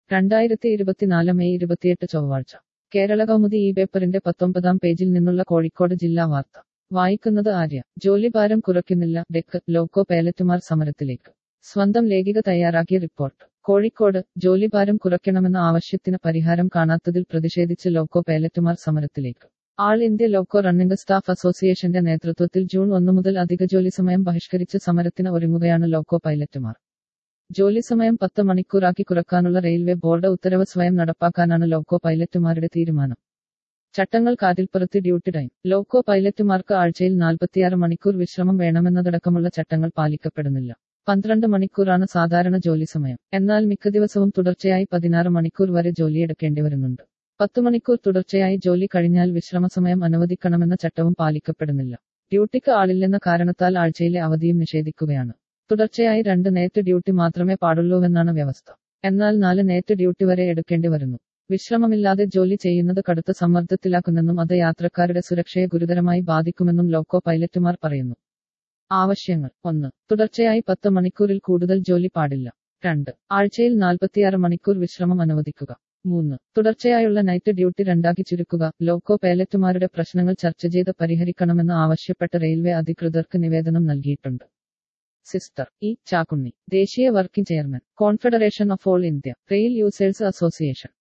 2024 May 28 ചൊവ്വാഴ്ച കേരള കൗമുദി ഈ പേപ്പറിന്റെ 19-ാം പേജിൽ നിന്നുള്ള കോഴിക്കോട് ജില്ലാ വാർത്ത വായിക്കുന്നത് ആര്യ. ജോലിഭാരം കുറയ്ക്കുന്നില്ല ഡെക്ക് ലോക്കോ പൈലറ്റുമാർ സമരത്തിലേക്ക്. സ്വന്തം ലേഖിക തയ്യാറാക്കിയ റിപ്പോർട്ട്. കോഴിക്കോട് ജോലിഭാരം കുറയ്ക്കണമെന്ന ആവശ്യത്തിന് പരിഹാരം കാണാത്തതിൽ പ്രതിഷേധിച്ച് ലോക്കോ പൈലറ്റുമാർ സമരത്തിലേക്ക്. All India loco running staff അസോസിയേഷന്റെ നേതൃത്വത്തിൽ ജൂൺ 1 മുതൽ അധിക ജോലി സമയം ബഹിഷ്കരിച്ച് സമരത്തിന് ഒരുങ്ങുകയാണ് ലോക്കോ പൈലറ്റുമാർ. ജോലി സമയം 10 മണിക്കൂറാക്കി കുറയ്ക്കാനുള്ള റെയിൽവേ ബോർഡ് ഉത്തരവ് സ്വയം നടപ്പാക്കാനാണ് ലോക്കോ പൈലറ്റുമാരുടെ തീരുമാനം. ചട്ടങ്ങൾ കാറ്റിൽപ്പുറത്ത് ഡ്യൂട്ടി ടൈം. ലോക്കോ പൈലറ്റുമാർക്ക് ആഴ്ചയിൽ 46 മണിക്കൂർ വിശ്രമം വേണമെന്നതടക്കമുള്ള ചട്ടങ്ങൾ പാലിക്കപ്പെടുന്നില്ല. 12 മണിക്കൂറാണ് സാധാരണ ജോലി സമയം. എന്നാൽ മിക്ക ദിവസവും തുടർച്ചയായി 16 മണിക്കൂർ വരെ ജോലിയെടുക്കേണ്ടി വരുന്നുണ്ട്. 10 മണിക്കൂർ തുടർച്ചയായി ജോലി കഴിഞ്ഞാൽ വിശ്രമസമയം അനുവദിക്കണമെന്ന ചട്ടവും പാലിക്കപ്പെടുന്നില്ല. ഡ്യൂട്ടിക്ക് ആളില്ലെന്ന കാരണത്താൽ ആഴ്ചയിലെ അവധിയും നിഷേധിക്കുകയാണ്. തുടർച്ചയായി 2 നൈറ്റ് ഡ്യൂട്ടി മാത്രമേ പാടുള്ളൂവെന്നാണ് വ്യവസ്ഥ. എന്നാൽ 4 നൈറ്റ് ഡ്യൂട്ടി വരെ എടുക്കേണ്ടി വരുന്നു. വിശ്രമമില്ലാതെ ജോലി ചെയ്യുന്നത് കടുത്ത സമ്മർദ്ദത്തിലാക്കുന്നെന്നും അത് യാത്രക്കാരുടെ സുരക്ഷയെ ഗുരുതരമായി ബാധിക്കുമെന്നും ലോക്കോ പൈലറ്റുമാർ പറയുന്നു. ആവശ്യങ്ങൾ: 1. തുടർച്ചയായി 10 മണിക്കൂറിൽ കൂടുതൽ ജോലി പാടില്ല. 2. ആഴ്ചയിൽ 46 മണിക്കൂർ വിശ്രമം അനുവദിക്കുക. 3. തുടർച്ചയായുള്ള നൈറ്റ് ഡ്യൂട്ടി 2 ചുരുക്കുക. ലോക്കോ പൈലറ്റുമാരുടെ പ്രശ്നങ്ങൾ ചർച്ച ചെയ്ത് പരിഹരിക്കണമെന്ന് ആവശ്യപ്പെട്ട് റെയിൽവേ അധികൃതർക്ക് നിവേദനം നൽകിയിട്ടുണ്ട്. Sister E. ചാക്കുണ്ണി, ദേശീയ working chairman, confederation of all India rail users association.